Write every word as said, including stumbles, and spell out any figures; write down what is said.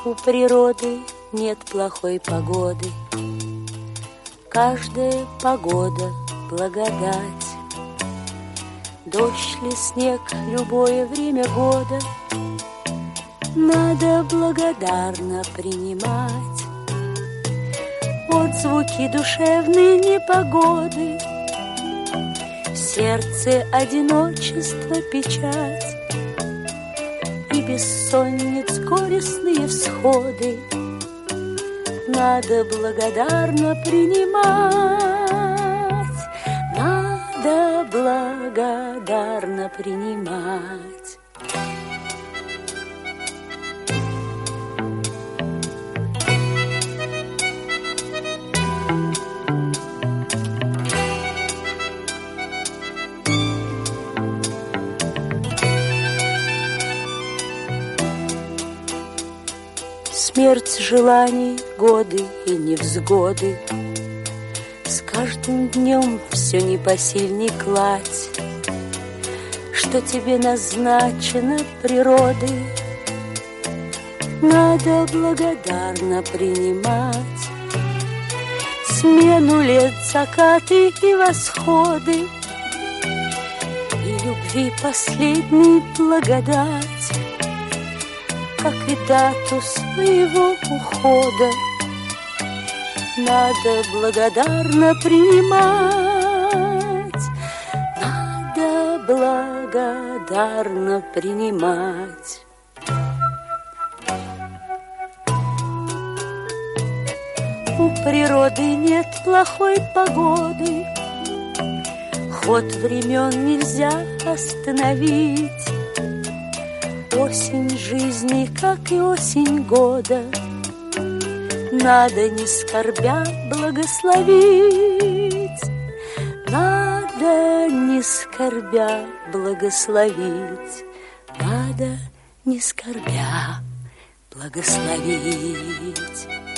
У природы нет плохой погоды, каждая погода — благодать. Дождь ли, снег, любое время года надо благодарно принимать. Отзвуки душевной непогоды, в сердце одиночество, печать и бессонниц горестные всходы надо благодарно принимать, надо благодарно принимать. Смерть желаний, годы и невзгоды, с каждым днем все непосильней кладь, что тебе назначено природой, надо благодарно принимать. Смену лет, закаты и восходы, и любви последней благодать, как и дату своего ухода, надо благодарно принимать, надо благодарно принимать. У природы нет плохой погоды, ход времен нельзя остановить. Осень жизни, как и осень года, надо не скорбя благословить, надо не скорбя благословить, надо не скорбя благословить.